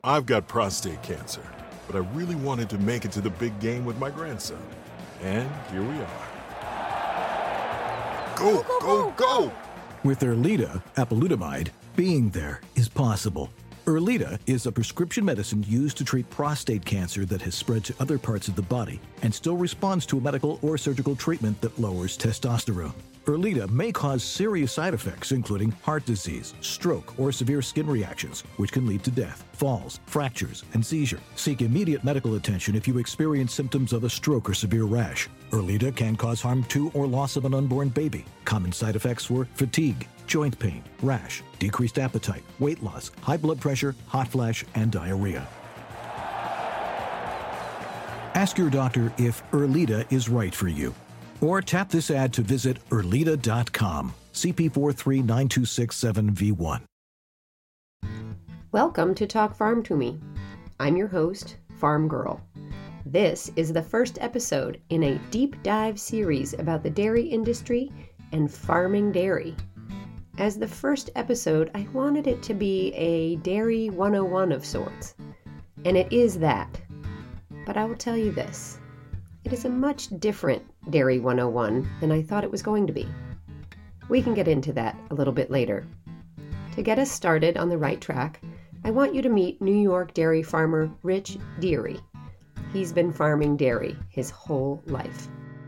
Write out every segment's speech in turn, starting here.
I've got prostate cancer, but I really wanted to make it to the big game with my grandson. And here we are. Go, go, go! With Erleada, apalutamide, being there is possible. Erleada is a prescription medicine used to treat prostate cancer that has spread to other parts of the body and still responds to a medical or surgical treatment that lowers testosterone. Erleada may cause serious side effects, including heart disease, stroke, or severe skin reactions, which can lead to death, falls, fractures, and seizure. Seek immediate medical attention if you experience symptoms of a stroke or severe rash. Erleada can cause harm to or loss of an unborn baby. Common side effects were fatigue, joint pain, rash, decreased appetite, weight loss, high blood pressure, hot flash, and diarrhea. Ask your doctor if Erleada is right for you. Or tap this ad to visit Erleada.com. CP4392667V1. Welcome to Talk Farm to Me. I'm your host, Farm Girl. This is the first episode in a deep dive series about the dairy industry and farming dairy. As the first episode, I wanted it to be a Dairy 101 of sorts. And it is that. But I will tell you this. It is a much different Dairy 101 than I thought it was going to be. We can get into that a little bit later. To get us started on the right track, I want you to meet New York dairy farmer Rich Deary. He's been farming dairy his whole life.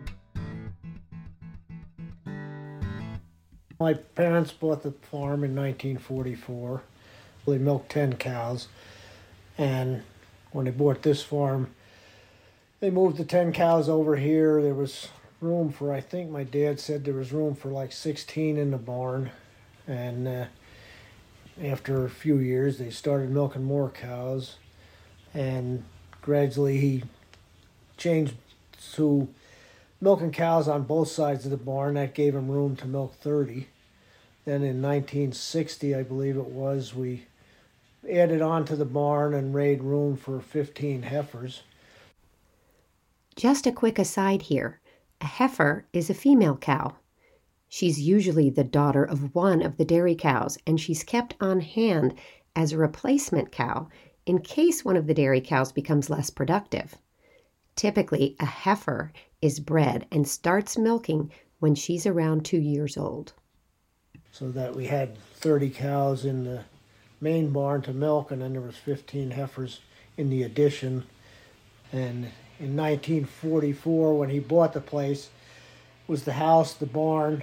My parents bought the farm in 1944. They milked 10 cows, and when they bought this farm, they moved the 10 cows over here. There was room for, I think my dad said there was room for like 16 in the barn. And after a few years, they started milking more cows. And gradually he changed to milking cows on both sides of the barn. That gave him room to milk 30. Then in 1960, I believe it was, we added on to the barn and made room for 15 heifers. Just a quick aside here. A heifer is a female cow. She's usually the daughter of one of the dairy cows, and she's kept on hand as a replacement cow in case one of the dairy cows becomes less productive. Typically, a heifer is bred and starts milking when she's around 2 years old. So that we had 30 cows in the main barn to milk, and then there was 15 heifers in the addition. And in 1944, when he bought the place, was the house, the barn,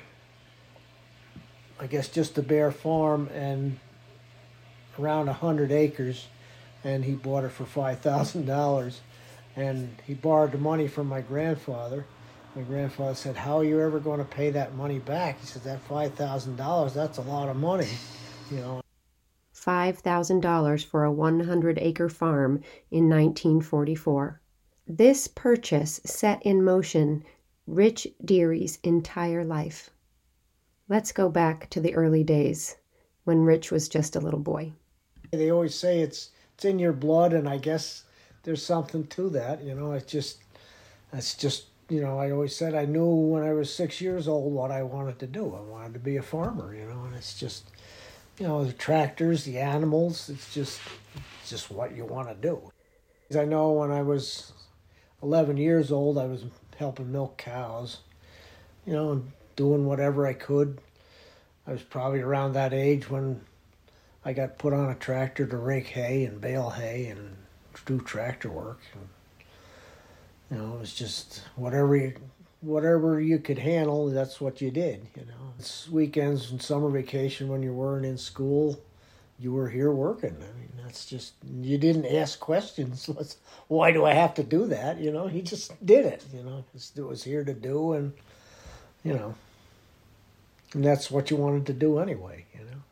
I guess just the bare farm, and around 100 acres, and he bought it for $5,000. And he borrowed the money from my grandfather. My grandfather said, "How are you ever going to pay that money back?" He said, "That $5,000, that's a lot of money, you know." $5,000 for a 100-acre farm in 1944. This purchase set in motion Rich Deary's entire life. Let's go back to the early days when Rich was just a little boy. They always say it's in your blood, and I guess there's something to that, you know. It's just, you know, I always said I knew when I was 6 years old what I wanted to do. I wanted to be a farmer, you know, and it's just, you know, the tractors, the animals, it's just what you want to do. I know when I was 11 years old, I was helping milk cows, you know, and doing whatever I could. I was probably around that age when I got put on a tractor to rake hay and bale hay and do tractor work. And, you know, it was just whatever you could handle, that's what you did, you know. It's weekends and summer vacation when you weren't in school, you were here working. I mean, that's just, you didn't ask questions. Why do I have to do that? You know, he just did it, you know. It was here to do, and, you know, and that's what you wanted to do anyway, you know.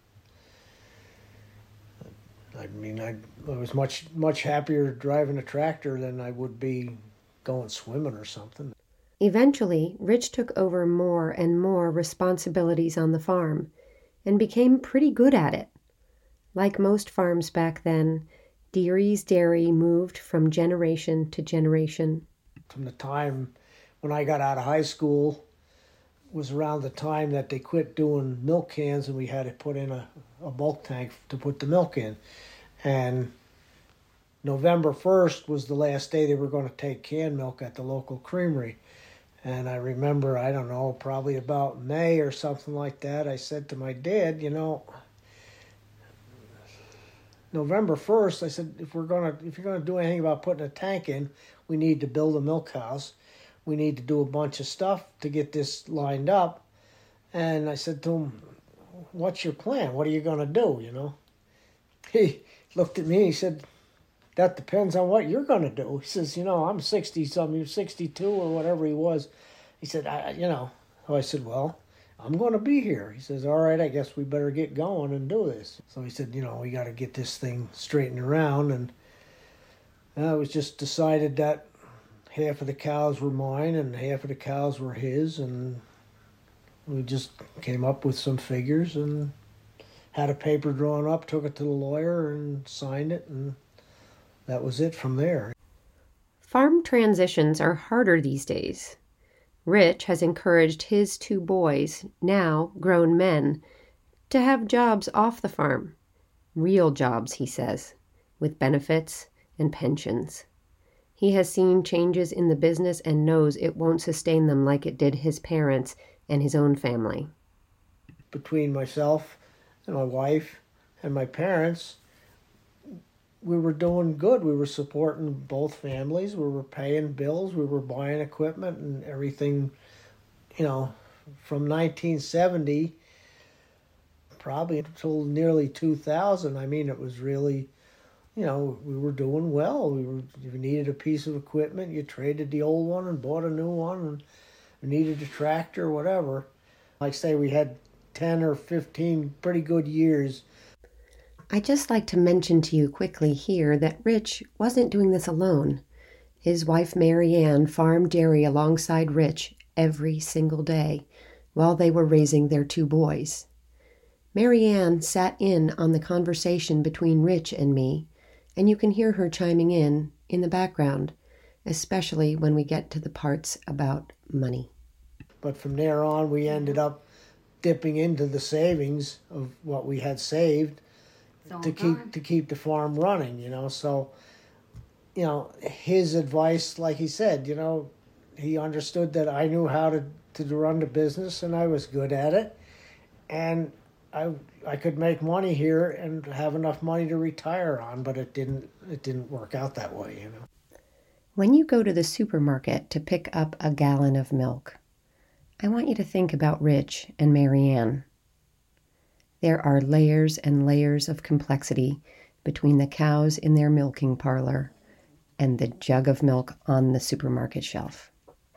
I mean, I was much happier driving a tractor than I would be going swimming or something. Eventually, Rich took over more and more responsibilities on the farm and became pretty good at it. Like most farms back then, Deary's Dairy moved from generation to generation. From the time when I got out of high school was around the time that they quit doing milk cans, and we had to put in a bulk tank to put the milk in. And November 1st was the last day they were going to take canned milk at the local creamery. And I remember, I don't know, probably about May or something like that, I said to my dad, November 1st, I said, if you're going to do anything about putting a tank in, we need to build a milk house. We need to do a bunch of stuff to get this lined up. And I said to him, what's your plan? What are you going to do, He looked at me, he said, that depends on what you're going to do. He says, I'm 60-something, you're 62 or whatever he was. He said, So I said, well, I'm going to be here. He says, all right, I guess we better get going and do this. So he said, we got to get this thing straightened around. And it was just decided that half of the cows were mine and half of the cows were his. And we just came up with some figures and had a paper drawn up, took it to the lawyer and signed it, and that was it from there. Farm transitions are harder these days. Rich has encouraged his 2 boys, now grown men, to have jobs off the farm. Real jobs, he says, with benefits and pensions. He has seen changes in the business and knows it won't sustain them like it did his parents and his own family. Between myself and my wife and my parents, we were doing good. We were supporting both families. We were paying bills. We were buying equipment and everything, from 1970 probably until nearly 2000. I mean, it was really, we were doing well. If you needed a piece of equipment, you traded the old one and bought a new one, and you needed a tractor or whatever. Like I say, we had 10 or 15 pretty good years. I'd just like to mention to you quickly here that Rich wasn't doing this alone. His wife Mary Ann farmed dairy alongside Rich every single day while they were raising their 2 boys. Mary Ann sat in on the conversation between Rich and me, and you can hear her chiming in the background, especially when we get to the parts about money. But from there on, we ended up dipping into the savings of what we had saved to keep the farm running, So, his advice, like he said, he understood that I knew how to run the business and I was good at it, and I could make money here and have enough money to retire on, but it didn't work out that way, When you go to the supermarket to pick up a gallon of milk, I want you to think about Rich and Mary Ann. There are layers and layers of complexity between the cows in their milking parlor and the jug of milk on the supermarket shelf.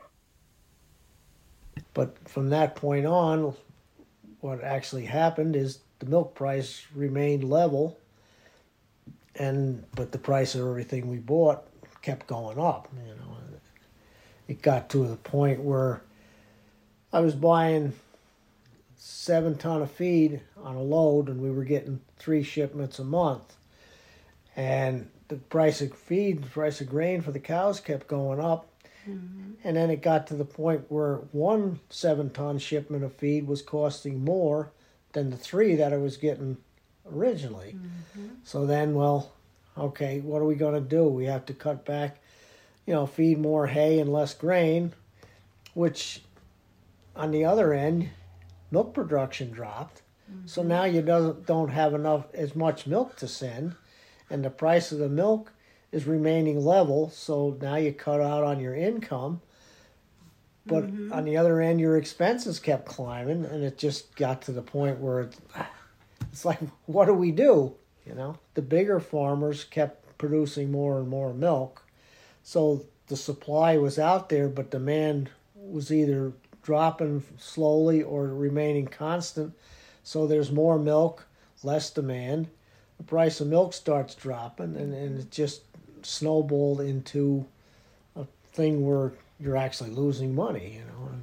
But from that point on, what actually happened is the milk price remained level, but the price of everything we bought kept going up. It got to the point where I was buying 7 ton of feed on a load, and we were getting 3 shipments a month. And the price of feed, the price of grain for the cows kept going up. Mm-hmm. And then it got to the point where 1 7-ton shipment of feed was costing more than the 3 that I was getting originally. Mm-hmm. So then, okay, what are we going to do? We have to cut back, feed more hay and less grain, which on the other end, milk production dropped. Mm-hmm. So now you don't have as much milk to send, and the price of the milk is remaining level, so now you cut out on your income. But on the other end, your expenses kept climbing, and it just got to the point where it's like, what do we do? The bigger farmers kept producing more and more milk, so the supply was out there, but demand was either dropping slowly or remaining constant. So there's more milk, less demand. The price of milk starts dropping, and it just snowballed into a thing where you're actually losing money,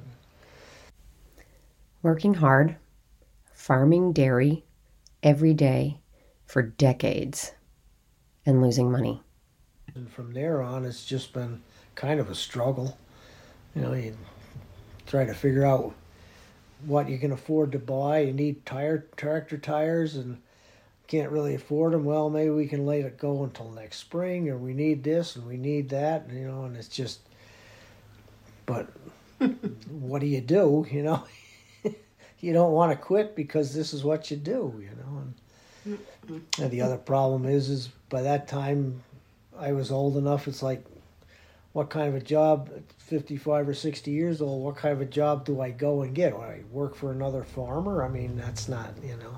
Working hard, farming dairy every day for decades, and losing money. And from there on, it's just been kind of a struggle. You try to figure out what you can afford to buy. You need tractor tires, and can't really afford them. Well, maybe we can let it go until next spring, or we need this and we need that, and it's just, but what do? You don't want to quit because this is what you do, and the other problem is by that time I was old enough, it's like, what kind of a job at 55 or 60 years old, what kind of a job do I go and get? Do I work for another farmer? I mean, that's not,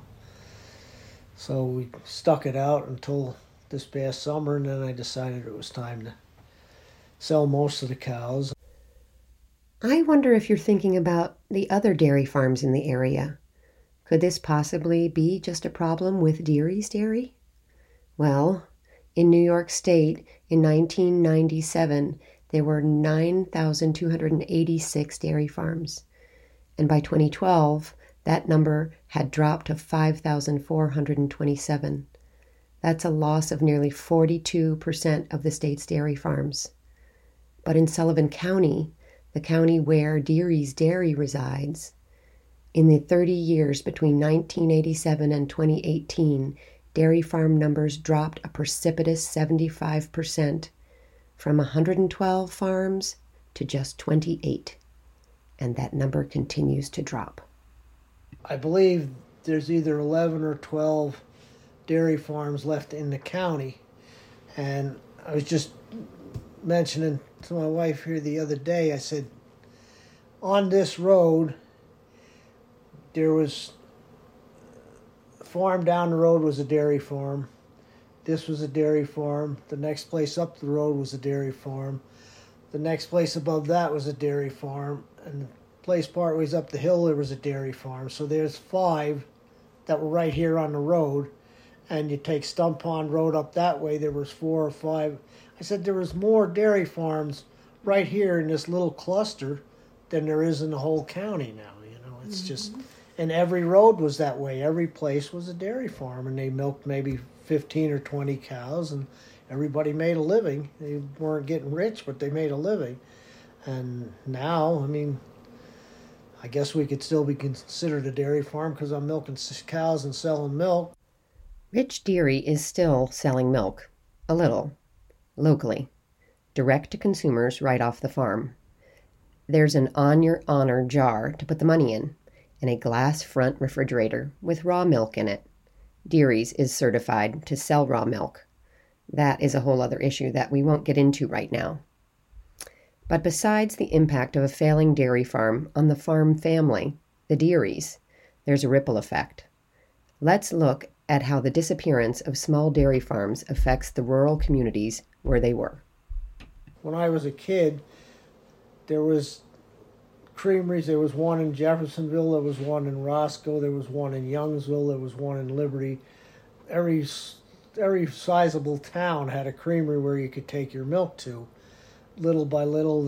So we stuck it out until this past summer, and then I decided it was time to sell most of the cows. I wonder if you're thinking about the other dairy farms in the area. Could this possibly be just a problem with Deary's Dairy? Well, in New York State, in 1997, there were 9,286 dairy farms. And by 2012, that number had dropped to 5,427. That's a loss of nearly 42% of the state's dairy farms. But in Sullivan County, the county where Deary's Dairy resides, in the 30 years between 1987 and 2018, dairy farm numbers dropped a precipitous 75%, from 112 farms to just 28. And that number continues to drop. I believe there's either 11 or 12 dairy farms left in the county. And I was just mentioning to my wife here the other day, I said, on this road, there was a farm down the road was a dairy farm. This was a dairy farm. The next place up the road was a dairy farm. The next place above that was a dairy farm. And the place partways up the hill, there was a dairy farm. So there's 5 that were right here on the road. And you take Stump Pond Road up that way, there was 4 or 5. I said there was more dairy farms right here in this little cluster than there is in the whole county now. It's just, and every road was that way. Every place was a dairy farm, and they milked maybe 15 or 20 cows, and everybody made a living. They weren't getting rich, but they made a living. And now, I guess we could still be considered a dairy farm because I'm milking cows and selling milk. Rich Dairy is still selling milk, a little, locally, direct to consumers right off the farm. There's an on your honor jar to put the money in, and a glass front refrigerator with raw milk in it. Deary's is certified to sell raw milk. That is a whole other issue that we won't get into right now. But besides the impact of a failing dairy farm on the farm family, the Dearys, there's a ripple effect. Let's look at how the disappearance of small dairy farms affects the rural communities where they were. When I was a kid, there was creameries. There was one in Jeffersonville, there was one in Roscoe, there was one in Youngsville, there was one in Liberty. Every sizable town had a creamery where you could take your milk to. Little by little,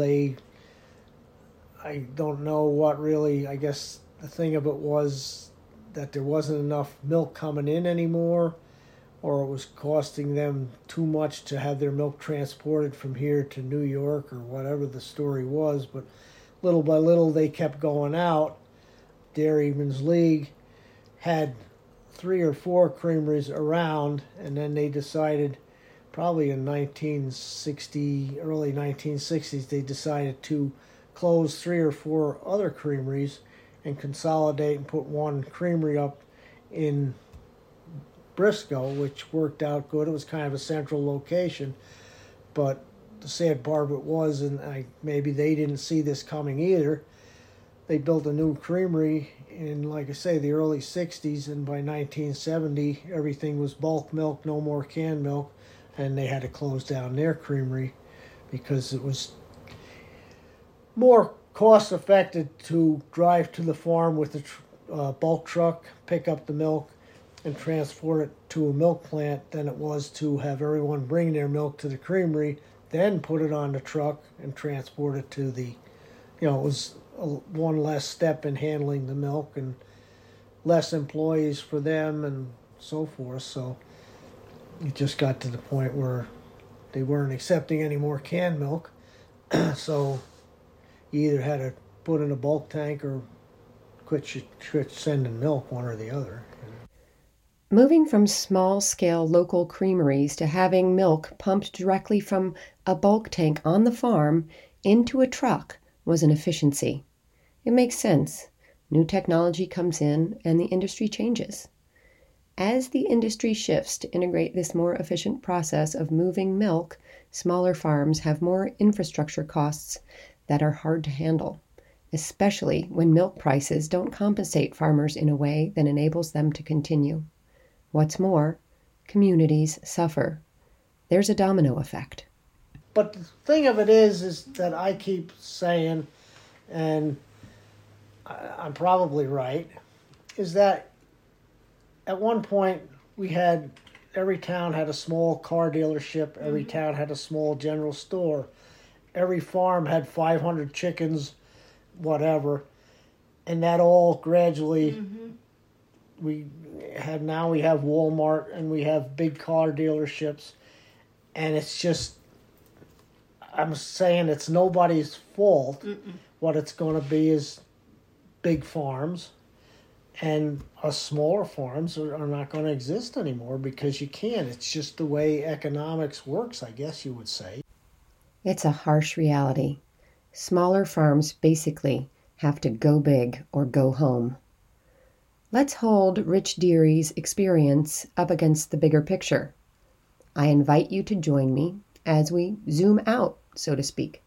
I don't know what really, I guess the thing of it was that there wasn't enough milk coming in anymore, or it was costing them too much to have their milk transported from here to New York, or whatever the story was. But little by little, they kept going out. Dairymen's League had 3 or 4 creameries around, and then they decided, probably in 1960, early 1960s, they decided to close 3 or 4 other creameries and consolidate and put one creamery up in Briscoe, which worked out good. It was kind of a central location, but the sad part of it was, and maybe they didn't see this coming either, they built a new creamery in, like I say, the early 60s, and by 1970, everything was bulk milk, no more canned milk, and they had to close down their creamery because it was more cost-effective to drive to the farm with a bulk truck, pick up the milk, and transport it to a milk plant than it was to have everyone bring their milk to the creamery, then put it on the truck and transport it to the, it was one less step in handling the milk and less employees for them and so forth. So it just got to the point where they weren't accepting any more canned milk. So you either had to put in a bulk tank or quit sending milk, one or the other. Moving from small-scale local creameries to having milk pumped directly from a bulk tank on the farm into a truck was an efficiency. It makes sense. New technology comes in and the industry changes. As the industry shifts to integrate this more efficient process of moving milk, smaller farms have more infrastructure costs that are hard to handle, especially when milk prices don't compensate farmers in a way that enables them to continue. What's more, communities suffer. There's a domino effect. But the thing of it is that I keep saying, and I'm probably right, is that at one point every town had a small car dealership, every town had a small general store, every farm had 500 chickens, whatever, and that all gradually we have Walmart and we have big car dealerships, and it's just, I'm saying it's nobody's fault. What it's going to be is big farms, and us smaller farms are not going to exist anymore because you can't. It's just the way economics works, I guess you would say. It's a harsh reality. Smaller farms basically have to go big or go home. Let's hold Rich Deary's experience up against the bigger picture. I invite you to join me as we zoom out, so to speak.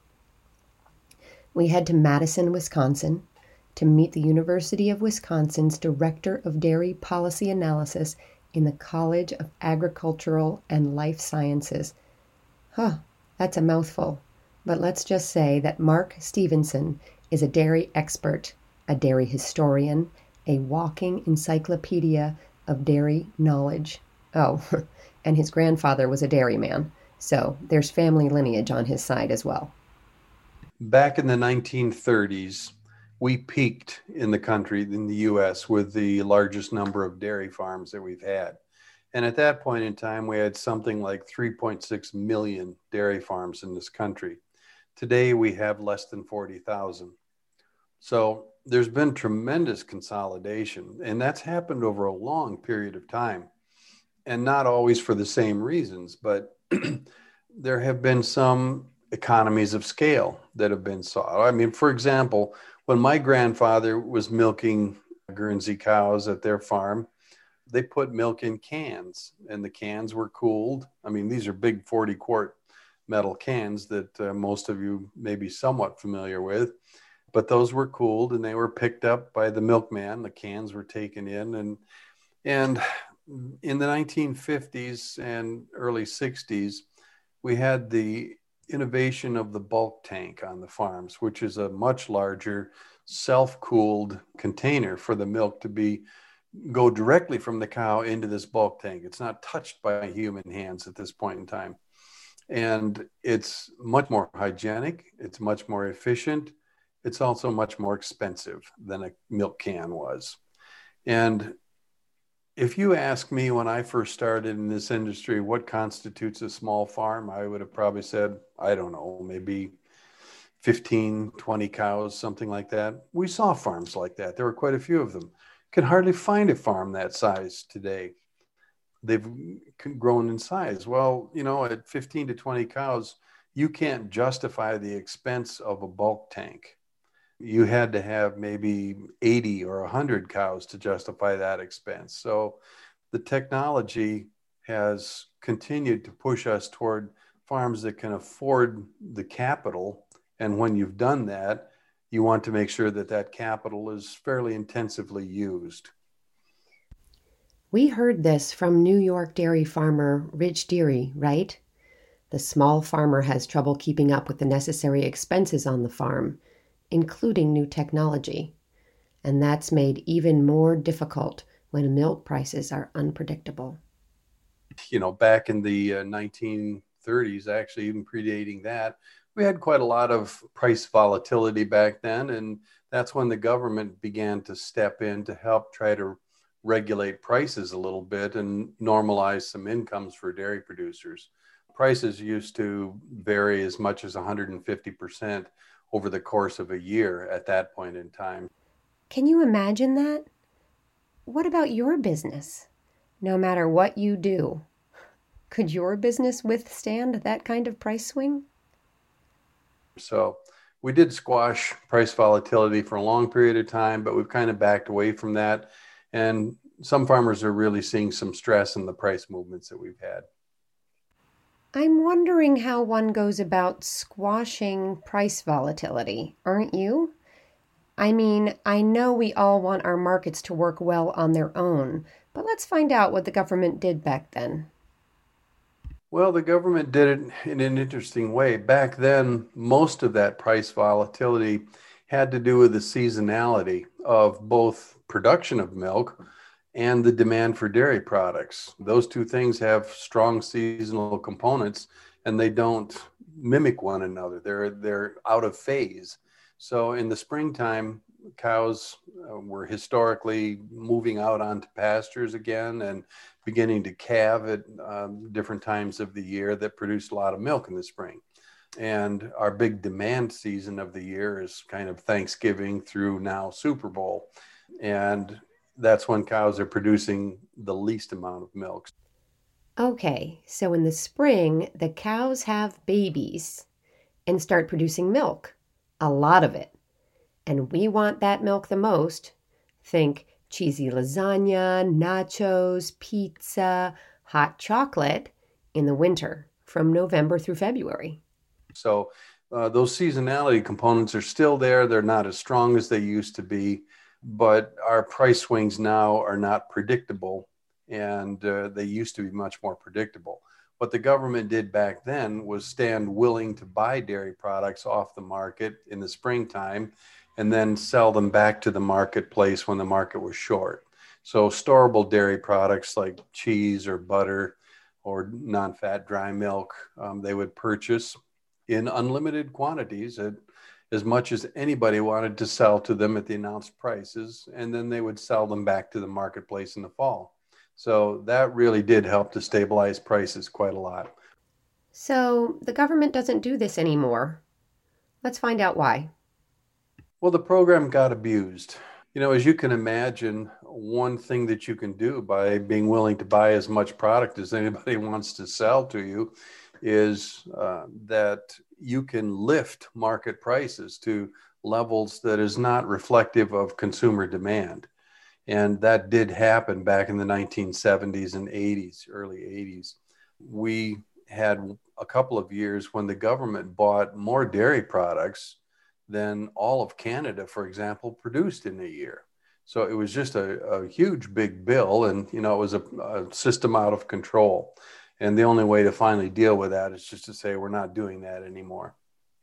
We head to Madison, Wisconsin, to meet the University of Wisconsin's Director of Dairy Policy Analysis in the College of Agricultural and Life Sciences. That's a mouthful, but let's just say that Mark Stevenson is a dairy expert, a dairy historian, a walking encyclopedia of dairy knowledge. Oh, and his grandfather was a dairyman, so there's family lineage on his side as well. Back in the 1930s, we peaked in the country, in the U.S., with the largest number of dairy farms that we've had. And at that point in time, we had something like 3.6 million dairy farms in this country. Today, we have less than 40,000. So there's been tremendous consolidation, and that's happened over a long period of time, and not always for the same reasons, but there have been some economies of scale that have been sought. I mean, for example, when my grandfather was milking Guernsey cows at their farm, they put milk in cans, and the cans were cooled. I mean, these are big 40-quart metal cans that most of you may be somewhat familiar with, but those were cooled and they were picked up by the milkman. The cans were taken in, and in the 1950s and early 60s, we had the innovation of the bulk tank on the farms, which is a much larger self-cooled container for the milk to go directly from the cow into this bulk tank. It's not touched by human hands at this point in time. And it's much more hygienic. It's much more efficient. It's also much more expensive than a milk can was. And if you ask me when I first started in this industry, what constitutes a small farm, I would have probably said, I don't know, maybe 15, 20 cows, something like that. We saw farms like that. There were quite a few of them. Can hardly find a farm that size today. They've grown in size. Well, at 15 to 20 cows, you can't justify the expense of a bulk tank. You had to have maybe 80 or 100 cows to justify that expense. So the technology has continued to push us toward farms that can afford the capital. And when you've done that, you want to make sure that that capital is fairly intensively used. We heard this from New York dairy farmer Rich Deary, right? The small farmer has trouble keeping up with the necessary expenses on the farm, including new technology. And that's made even more difficult when milk prices are unpredictable. Back in the 1930s, actually even predating that, we had quite a lot of price volatility back then. And that's when the government began to step in to help try to regulate prices a little bit and normalize some incomes for dairy producers. Prices used to vary as much as 150% over the course of a year at that point in time. Can you imagine that? What about your business? no matter what you do. Could your business withstand that kind of price swing? So we did squash price volatility for a long period of time, but we've kind of backed away from that. And some farmers are really seeing some stress in the price movements that we've had. I'm wondering how one goes about squashing price volatility, aren't you? I mean, I know we all want our markets to work well on their own, but let's find out what the government did back then. Well, the government did it in an interesting way. Back then, most of that price volatility had to do with the seasonality of both production of milk and the demand for dairy products. Those two things have strong seasonal components and they don't mimic one another. They're out of phase. So in the springtime, cows were historically moving out onto pastures again and beginning to calve at different times of the year that produced a lot of milk in the spring. And our big demand season of the year is kind of Thanksgiving through now Super Bowl. And that's when cows are producing the least amount of milk. Okay, so in the spring, the cows have babies and start producing milk, a lot of it. And we want that milk the most. Think cheesy lasagna, nachos, pizza, hot chocolate in the winter from November through February. So those seasonality components are still there. They're not as strong as they used to be, but our price swings now are not predictable, and they used to be much more predictable. What the government did back then was stand willing to buy dairy products off the market in the springtime and then sell them back to the marketplace when the market was short. So storable dairy products like cheese or butter or non-fat dry milk, they would purchase in unlimited quantities at as much as anybody wanted to sell to them at the announced prices, and then they would sell them back to the marketplace in the fall. So that really did help to stabilize prices quite a lot. So the government doesn't do this anymore. Let's find out why. Well, the program got abused. You know, as you can imagine, one thing that you can do by being willing to buy as much product as anybody wants to sell to you is that you can lift market prices to levels that is not reflective of consumer demand. And that did happen back in the 1970s and 80s, early 80s. We had a couple of years when the government bought more dairy products than all of Canada, for example, produced in a year. So it was just a huge, big bill, and you know, it was a system out of control. And the only way to finally deal with that is just to say we're not doing that anymore.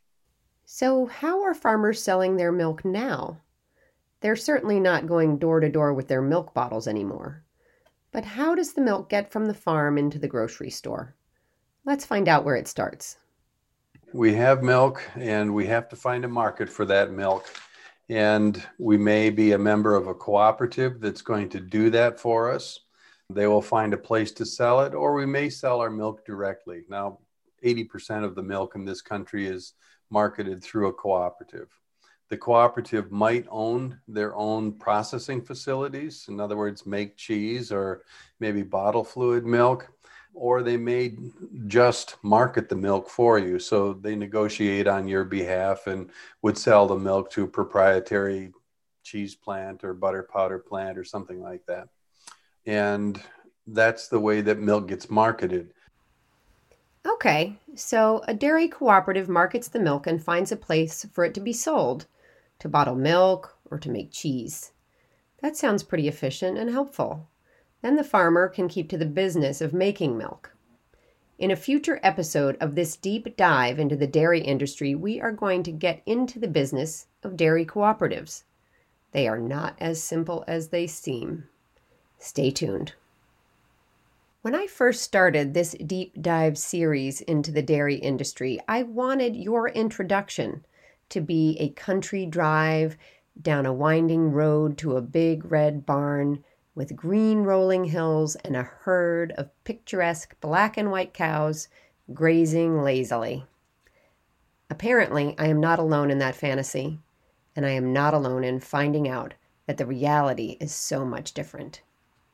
So how are farmers selling their milk now? They're certainly not going door to door with their milk bottles anymore. But how does the milk get from the farm into the grocery store? Let's find out where it starts. We have milk and we have to find a market for that milk. And we may be a member of a cooperative that's going to do that for us. They will find a place to sell it, or we may sell our milk directly. Now, 80% of the milk in this country is marketed through a cooperative. The cooperative might own their own processing facilities, in other words, make cheese or maybe bottle fluid milk, or they may just market the milk for you. So they negotiate on your behalf and would sell the milk to a proprietary cheese plant or butter powder plant or something like that. And that's the way that milk gets marketed. Okay, so a dairy cooperative markets the milk and finds a place for it to be sold, to bottle milk or to make cheese. That sounds pretty efficient and helpful. Then the farmer can keep to the business of making milk. In a future episode of this deep dive into the dairy industry, we are going to get into the business of dairy cooperatives. They are not as simple as they seem. Stay tuned. When I first started this deep dive series into the dairy industry, I wanted your introduction to be a country drive down a winding road to a big red barn with green rolling hills and a herd of picturesque black and white cows grazing lazily. Apparently, I am not alone in that fantasy, and I am not alone in finding out that the reality is so much different.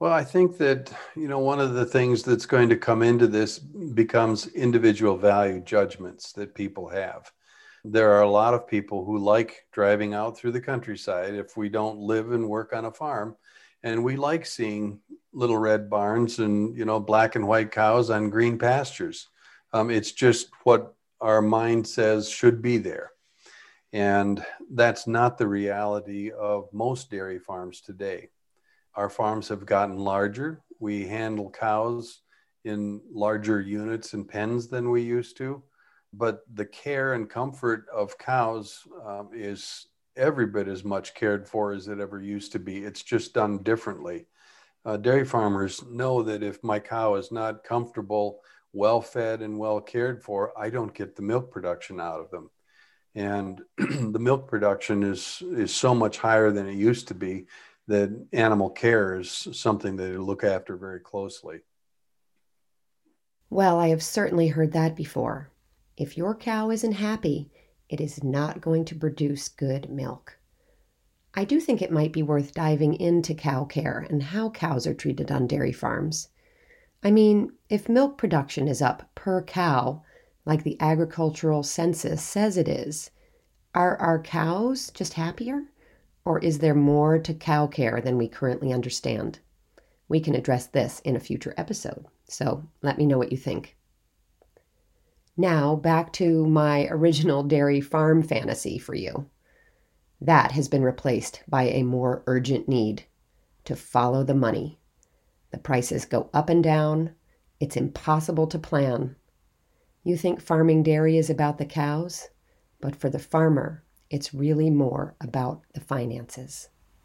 Well, I think that, one of the things that's going to come into this becomes individual value judgments that people have. There are a lot of people who like driving out through the countryside if we don't live and work on a farm. And we like seeing little red barns and, black and white cows on green pastures. It's just what our mind says should be there. And that's not the reality of most dairy farms today. Our farms have gotten larger. We handle cows in larger units and pens than we used to. But the care and comfort of cows is every bit as much cared for as it ever used to be. It's just done differently. Dairy farmers know that if my cow is not comfortable, well fed, and well cared for, I don't get the milk production out of them. And the milk production is so much higher than it used to be that animal care is something they look after very closely. Well, I have certainly heard that before. If your cow isn't happy, it is not going to produce good milk. I do think it might be worth diving into cow care and how cows are treated on dairy farms. I mean, if milk production is up per cow, like the agricultural census says it is, are our cows just happier? Or is there more to cow care than we currently understand? We can address this in a future episode, so let me know what you think. Now, back to my original dairy farm fantasy for you. That has been replaced by a more urgent need to follow the money. The prices go up and down. It's impossible to plan. You think farming dairy is about the cows, but for the farmer, it's really more about the finances.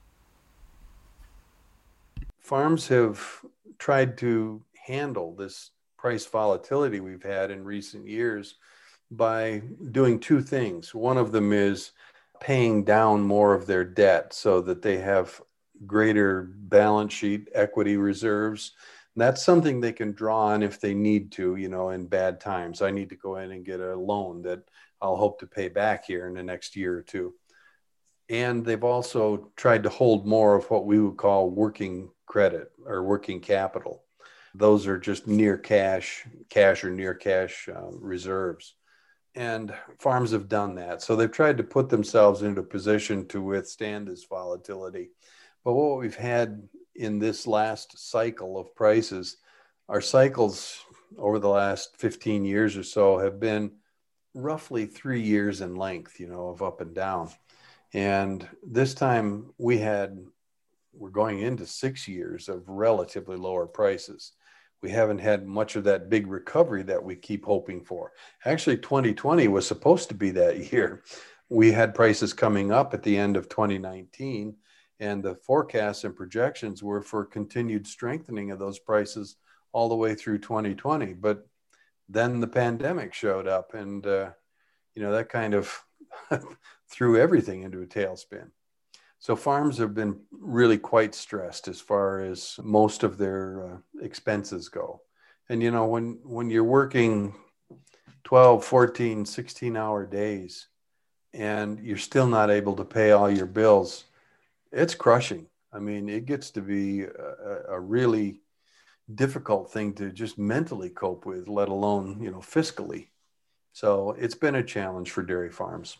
Farms have tried to handle this price volatility we've had in recent years by doing two things. One of them is paying down more of their debt so that they have greater balance sheet equity reserves. And that's something they can draw on if they need to, in bad times. I need to go in and get a loan that I'll hope to pay back here in the next year or two. And they've also tried to hold more of what we would call working credit or working capital. Those are just near cash or near cash reserves. And farms have done that. So they've tried to put themselves into a position to withstand this volatility. But what we've had in this last cycle of prices, our cycles over the last 15 years or so have been roughly 3 years in length, of up and down. And this time we're going into 6 years of relatively lower prices. We haven't had much of that big recovery that we keep hoping for. Actually, 2020 was supposed to be that year. We had prices coming up at the end of 2019, and the forecasts and projections were for continued strengthening of those prices all the way through 2020. But then the pandemic showed up, and that kind of threw everything into a tailspin. So farms have been really quite stressed as far as most of their expenses go. And, when you're working 12, 14, 16-hour days and you're still not able to pay all your bills, it's crushing. I mean, it gets to be a really difficult thing to just mentally cope with, let alone, fiscally. So it's been a challenge for dairy farms.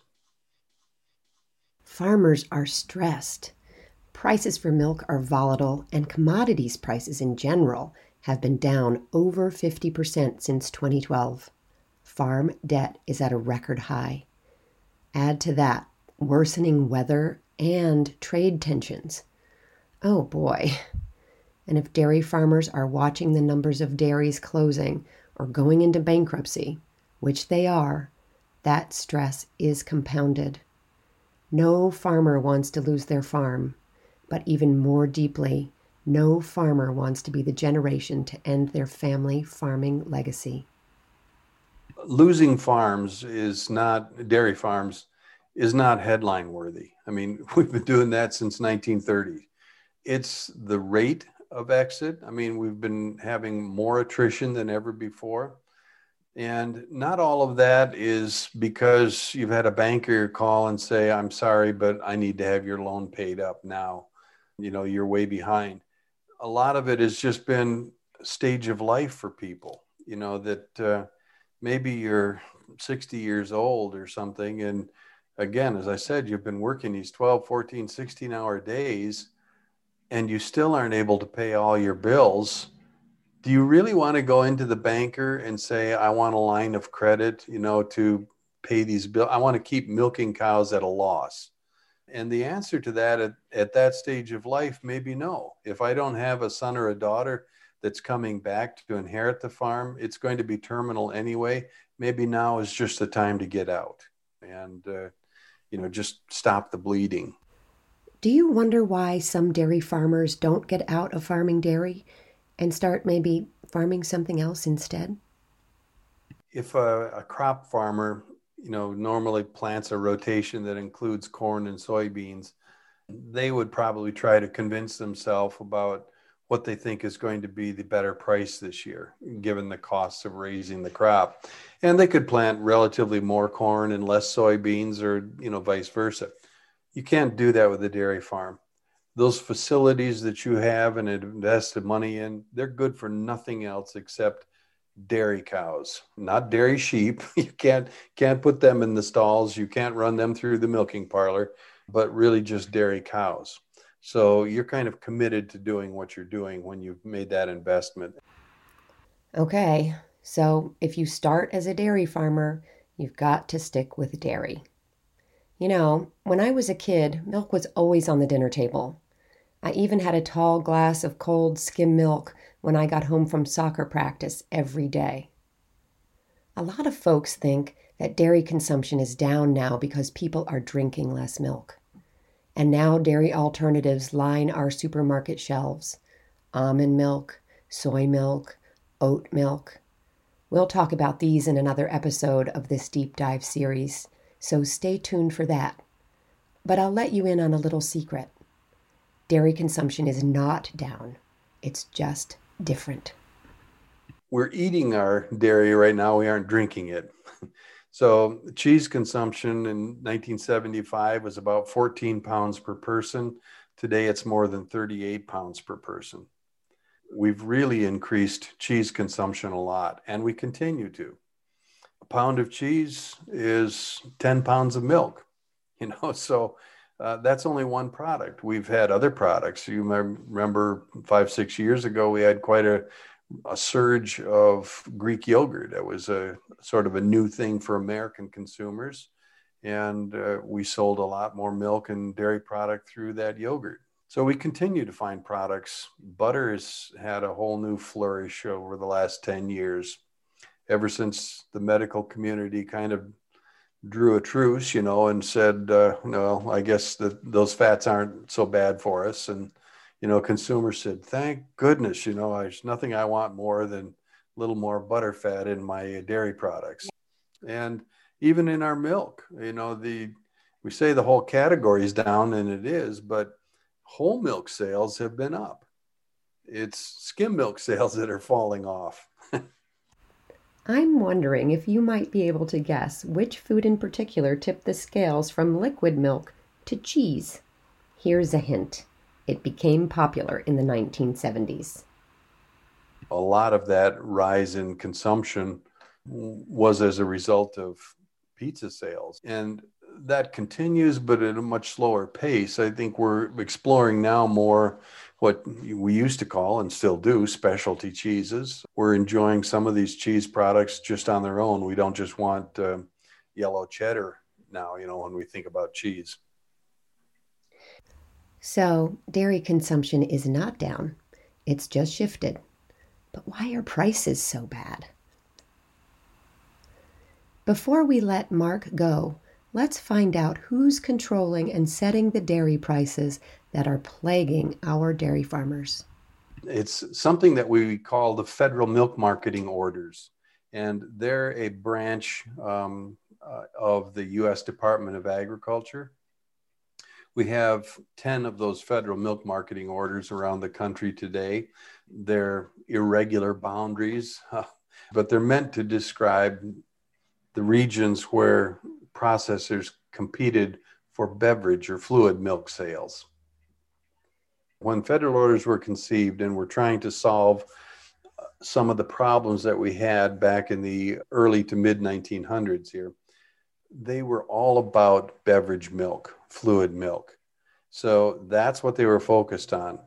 Farmers are stressed. Prices for milk are volatile, and commodities prices in general have been down over 50% since 2012. Farm debt is at a record high. Add to that worsening weather and trade tensions. Oh boy. And if dairy farmers are watching the numbers of dairies closing or going into bankruptcy, which they are, that stress is compounded. No farmer wants to lose their farm, but even more deeply, no farmer wants to be the generation to end their family farming legacy. Losing dairy farms is not headline worthy. I mean, we've been doing that since 1930. It's the rate of exit. I mean, we've been having more attrition than ever before. And not all of that is because you've had a banker call and say, I'm sorry, but I need to have your loan paid up now. You're way behind. a lot of it has just been a stage of life for people, that maybe you're 60 years old or something. And again, as I said, you've been working these 12, 14, 16-hour days, and you still aren't able to pay all your bills. Do you really want to go into the banker and say, I want a line of credit, to pay these bills? I want to keep milking cows at a loss. And the answer to that at that stage of life may be no. If I don't have a son or a daughter that's coming back to inherit the farm, it's going to be terminal anyway. Maybe now is just the time to get out and, just stop the bleeding. Do you wonder why some dairy farmers don't get out of farming dairy and start maybe farming something else instead? If a crop farmer, normally plants a rotation that includes corn and soybeans, they would probably try to convince themselves about what they think is going to be the better price this year, given the costs of raising the crop. And they could plant relatively more corn and less soybeans, or, vice versa. You can't do that with a dairy farm. Those facilities that you have and invested money in, they're good for nothing else except dairy cows, not dairy sheep. You can't put them in the stalls. You can't run them through the milking parlor, but really just dairy cows. So you're kind of committed to doing what you're doing when you've made that investment. Okay, so if you start as a dairy farmer, you've got to stick with dairy. When I was a kid, milk was always on the dinner table. I even had a tall glass of cold skim milk when I got home from soccer practice every day. A lot of folks think that dairy consumption is down now because people are drinking less milk. And now dairy alternatives line our supermarket shelves. Almond milk, soy milk, oat milk. We'll talk about these in another episode of this deep dive series, so stay tuned for that. But I'll let you in on a little secret. Dairy consumption is not down. It's just different. We're eating our dairy right now. We aren't drinking it. So cheese consumption in 1975 was about 14 pounds per person. Today, it's more than 38 pounds per person. We've really increased cheese consumption a lot, and we continue to. A pound of cheese is 10 pounds of milk, so that's only one product. We've had other products. You might remember 5-6 years ago, we had quite a surge of Greek yogurt. That was a sort of a new thing for American consumers. And we sold a lot more milk and dairy product through that yogurt. So we continue to find products. Butter has had a whole new flourish over the last 10 years, ever since the medical community kind of drew a truce, and said, no, I guess that those fats aren't so bad for us. And consumers said, thank goodness, there's nothing I want more than a little more butter fat in my dairy products. And even in our milk, we say the whole category is down, and it is, but whole milk sales have been up. It's skim milk sales that are falling off. I'm wondering if you might be able to guess which food in particular tipped the scales from liquid milk to cheese. Here's a hint. It became popular in the 1970s. A lot of that rise in consumption was as a result of pizza sales. And that continues, but at a much slower pace. I think we're exploring now more what we used to call, and still do, specialty cheeses. We're enjoying some of these cheese products just on their own. We don't just want yellow cheddar now, when we think about cheese. So, dairy consumption is not down. It's just shifted. But why are prices so bad? Before we let Mark go, let's find out who's controlling and setting the dairy prices that are plaguing our dairy farmers. It's something that we call the Federal Milk Marketing Orders, and they're a branch of the U.S. Department of Agriculture. We have 10 of those federal milk marketing orders around the country today. They're irregular boundaries, but they're meant to describe the regions where processors competed for beverage or fluid milk sales. When federal orders were conceived and were trying to solve some of the problems that we had back in the early to mid 1900s here, they were all about beverage milk, fluid milk. So that's what they were focused on.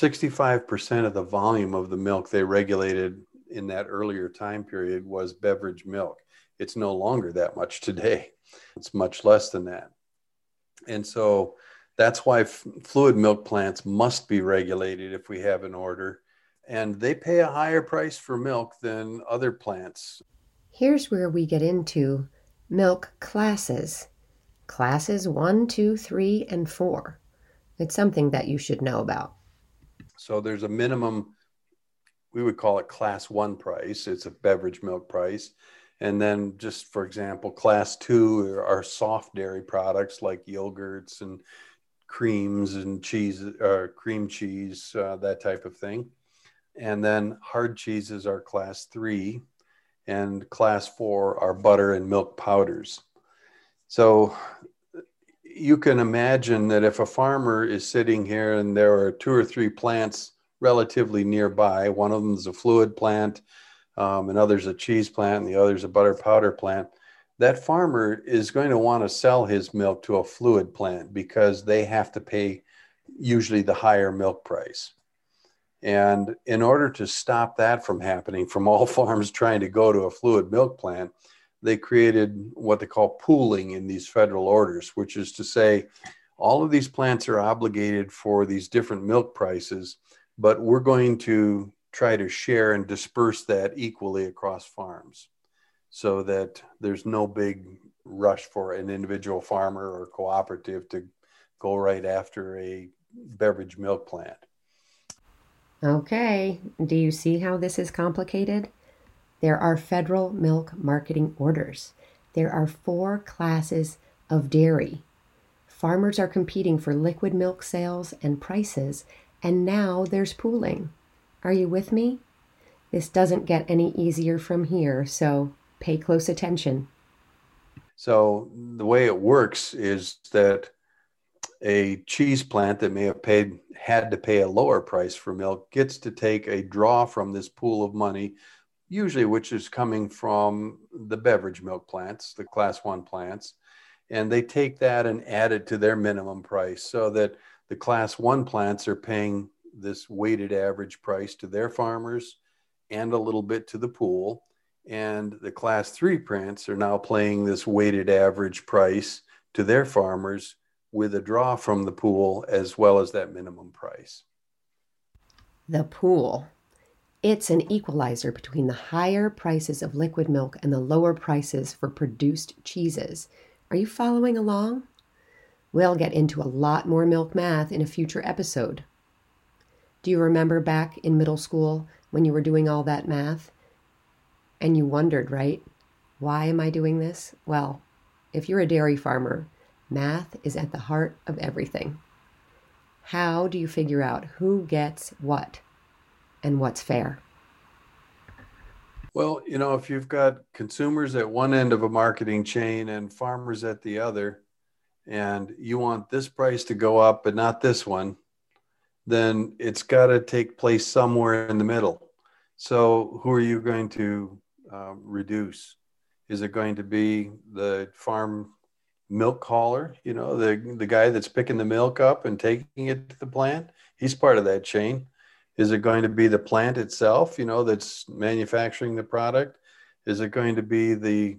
65% of the volume of the milk they regulated in that earlier time period was beverage milk. It's no longer that much today. It's much less than that. And so that's why fluid milk plants must be regulated if we have an order. And they pay a higher price for milk than other plants. Here's where we get into milk classes. Classes 1, 2, 3, and 4. It's something that you should know about. So there's a minimum, we would call it class 1 price. It's a beverage milk price. And then just for example, class 2 are soft dairy products like yogurts and creams and cheese, cream cheese, that type of thing. And then hard cheeses are class 3, and class 4 are butter and milk powders. So you can imagine that if a farmer is sitting here and there are 2 or 3 plants relatively nearby, one of them is a fluid plant, another's a cheese plant, and the other's a butter powder plant, that farmer is going to want to sell his milk to a fluid plant because they have to pay usually the higher milk price. And in order to stop that from happening, from all farms trying to go to a fluid milk plant, they created what they call pooling in these federal orders, which is to say all of these plants are obligated for these different milk prices, but we're going to try to share and disperse that equally across farms so that there's no big rush for an individual farmer or cooperative to go right after a beverage milk plant. Okay, do you see how this is complicated? There are federal milk marketing orders. There are 4 classes of dairy. Farmers are competing for liquid milk sales and prices, and now there's pooling. Are you with me? This doesn't get any easier from here, so pay close attention. So the way it works is that a cheese plant that may have had to pay a lower price for milk gets to take a draw from this pool of money, usually which is coming from the beverage milk plants, the class 1 plants, and they take that and add it to their minimum price so that the class 1 plants are paying this weighted average price to their farmers and a little bit to the pool. And the class 3 plants are now paying this weighted average price to their farmers with a draw from the pool as well as that minimum price. The pool. It's an equalizer between the higher prices of liquid milk and the lower prices for produced cheeses. Are you following along? We'll get into a lot more milk math in a future episode. Do you remember back in middle school when you were doing all that math? And you wondered, right? Why am I doing this? Well, if you're a dairy farmer, math is at the heart of everything. How do you figure out who gets what and what's fair? Well, if you've got consumers at one end of a marketing chain and farmers at the other, and you want this price to go up but not this one, then it's got to take place somewhere in the middle. So who are you going to reduce? Is it going to be the farm milk hauler, the guy that's picking the milk up and taking it to the plant? He's part of that chain. Is it going to be the plant itself, that's manufacturing the product? Is it going to be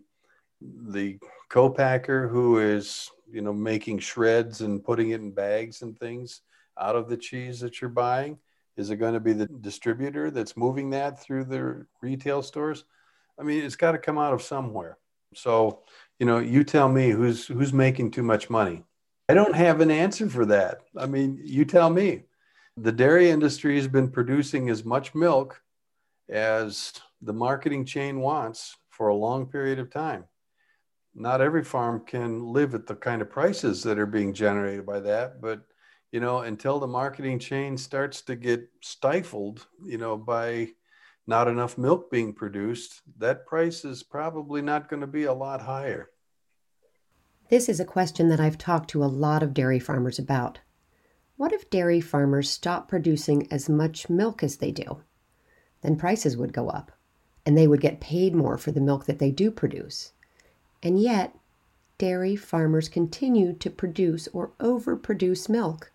the co-packer who is, making shreds and putting it in bags and things out of the cheese that you're buying? Is it going to be the distributor that's moving that through the retail stores? I mean, it's got to come out of somewhere. So, you tell me who's making too much money. I don't have an answer for that. I mean, you tell me. The dairy industry has been producing as much milk as the marketing chain wants for a long period of time. Not every farm can live at the kind of prices that are being generated by that, but until the marketing chain starts to get stifled, by not enough milk being produced, that price is probably not going to be a lot higher. This is a question that I've talked to a lot of dairy farmers about. What if dairy farmers stopped producing as much milk as they do? Then prices would go up, and they would get paid more for the milk that they do produce. And yet, dairy farmers continue to produce or overproduce milk.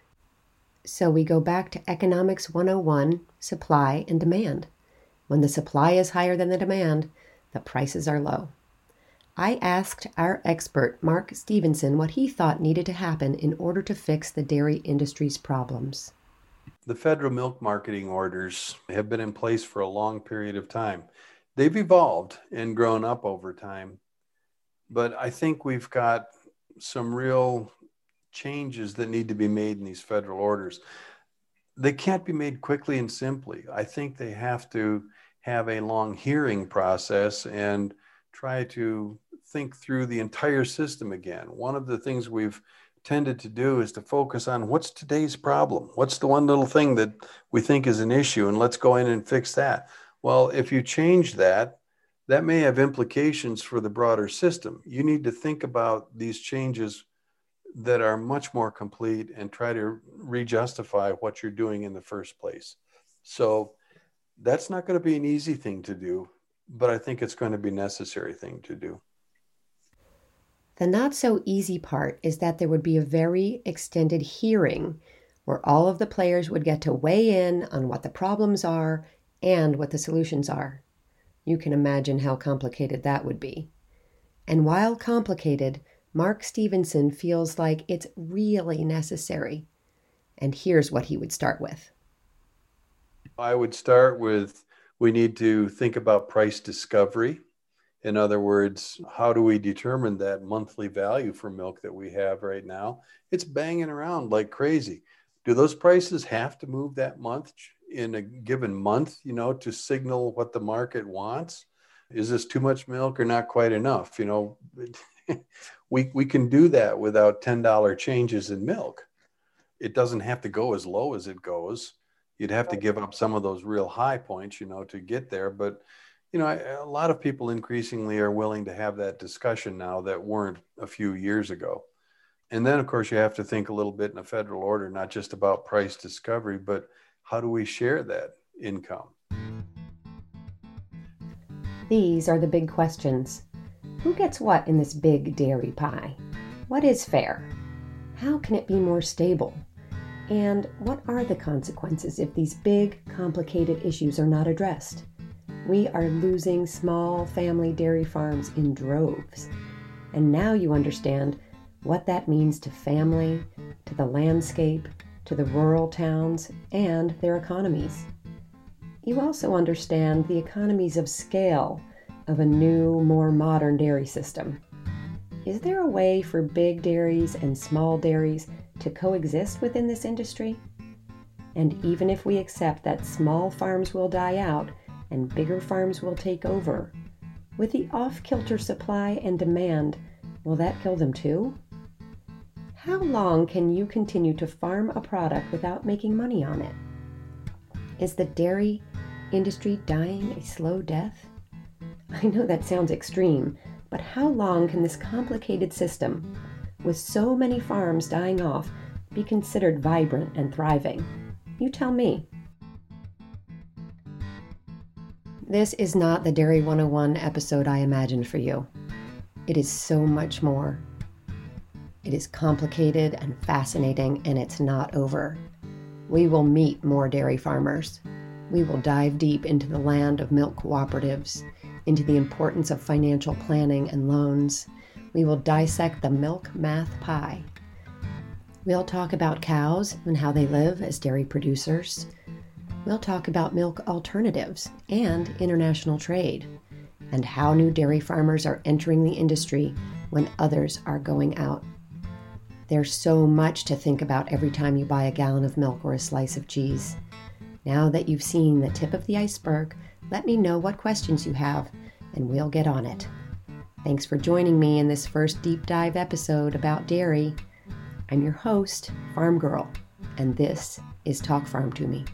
So we go back to Economics 101, supply and demand. When the supply is higher than the demand, the prices are low. I asked our expert, Mark Stevenson, what he thought needed to happen in order to fix the dairy industry's problems. The federal milk marketing orders have been in place for a long period of time. They've evolved and grown up over time, but I think we've got some real changes that need to be made in these federal orders. They can't be made quickly and simply. I think they have to have a long hearing process and try to think through the entire system again. One of the things we've tended to do is to focus on what's today's problem? What's the one little thing that we think is an issue, and let's go in and fix that. Well, if you change that, that may have implications for the broader system. You need to think about these changes that are much more complete and try to re-justify what you're doing in the first place. So that's not going to be an easy thing to do, but I think it's going to be a necessary thing to do. The not so easy part is that there would be a very extended hearing where all of the players would get to weigh in on what the problems are and what the solutions are. You can imagine how complicated that would be. And while complicated, Mark Stevenson feels like it's really necessary. And here's what he would start with. I would start with, we need to think about price discovery. In other words, how do we determine that monthly value for milk that we have right now? It's banging around like crazy. Do those prices have to move that month in a given month, to signal what the market wants? Is this too much milk or not quite enough? We can do that without $10 changes in milk. It doesn't have to go as low as it goes. You'd have to give up some of those real high points, to get there. But a lot of people increasingly are willing to have that discussion now that weren't a few years ago. And then, of course, you have to think a little bit in a federal order, not just about price discovery, but how do we share that income? These are the big questions. Who gets what in this big dairy pie? What is fair? How can it be more stable? And what are the consequences if these big, complicated issues are not addressed? We are losing small family dairy farms in droves. And now you understand what that means to family, to the landscape, to the rural towns, and their economies. You also understand the economies of scale of a new, more modern dairy system. Is there a way for big dairies and small dairies to coexist within this industry? And even if we accept that small farms will die out and bigger farms will take over, with the off-kilter supply and demand, will that kill them too? How long can you continue to farm a product without making money on it? Is the dairy industry dying a slow death? I know that sounds extreme, but how long can this complicated system, with so many farms dying off, be considered vibrant and thriving? You tell me. This is not the Dairy 101 episode I imagined for you. It is so much more. It is complicated and fascinating, and it's not over. We will meet more dairy farmers. We will dive deep into the land of milk cooperatives, into the importance of financial planning and loans. We will dissect the milk math pie. We'll talk about cows and how they live as dairy producers. We'll talk about milk alternatives and international trade, and how new dairy farmers are entering the industry when others are going out. There's so much to think about every time you buy a gallon of milk or a slice of cheese. Now that you've seen the tip of the iceberg, let me know what questions you have, and we'll get on it. Thanks for joining me in this first deep dive episode about dairy. I'm your host, Farm Girl, and this is Talk Farm to Me.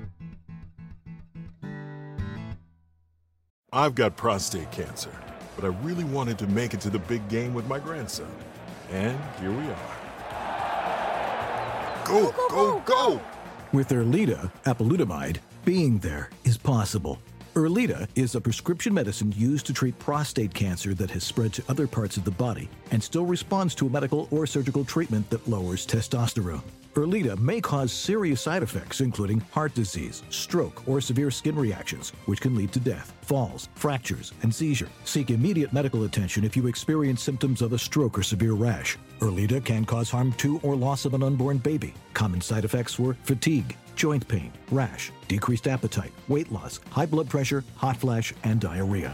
I've got prostate cancer, but I really wanted to make it to the big game with my grandson. And here we are. Go, go, go! With Erleada, apalutamide, being there is possible. Erleada is a prescription medicine used to treat prostate cancer that has spread to other parts of the body and still responds to a medical or surgical treatment that lowers testosterone. Erleada may cause serious side effects, including heart disease, stroke, or severe skin reactions, which can lead to death, falls, fractures, and seizure. Seek immediate medical attention if you experience symptoms of a stroke or severe rash. Erleada can cause harm to or loss of an unborn baby. Common side effects were fatigue, joint pain, rash, decreased appetite, weight loss, high blood pressure, hot flash, and diarrhea.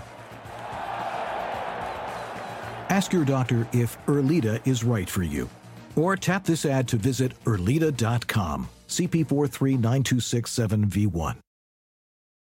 Ask your doctor if Erleada is right for you. Or tap this ad to visit Erleada.com, CP43926-7V1.